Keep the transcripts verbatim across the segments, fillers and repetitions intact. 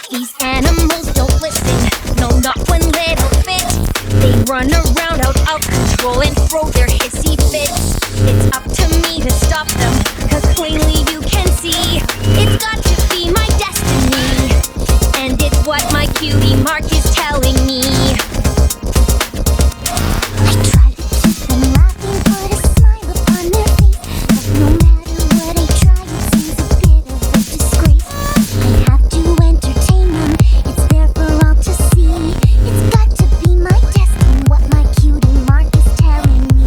These animals don't listen, no, not one little bit. They run around out of control and throw their hissy fits. It's up to me to stop them, cause plainly you can see it's got to be my destiny, and it's what my cutie mark is telling me. I try to keep them laughing, put a smile upon their face, but no matter what I try, it seems a bit of a disgrace. I have to entertain them, it's there for all to see. It's got to be my destiny, what my cutie mark is telling me.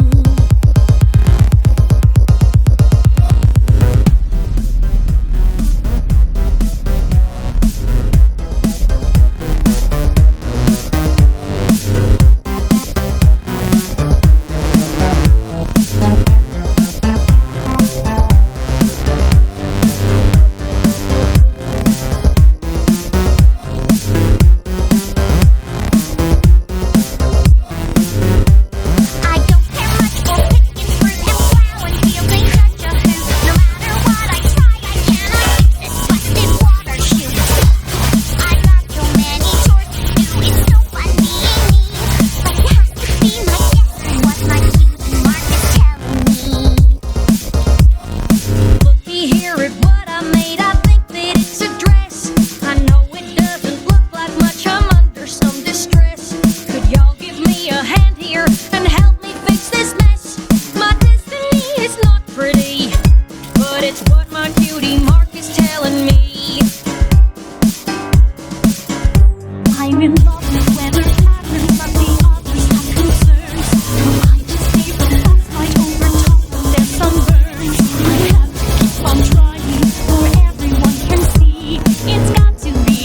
I'm in love with weather patterns, but the others have concerns. So I just gave them both right over top of their sunburns. I have to keep on trying, for everyone can see it's got to be.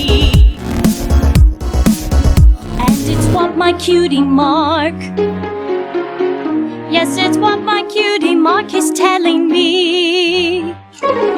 And it's what my cutie mark, yes, it's what my cutie mark is telling me.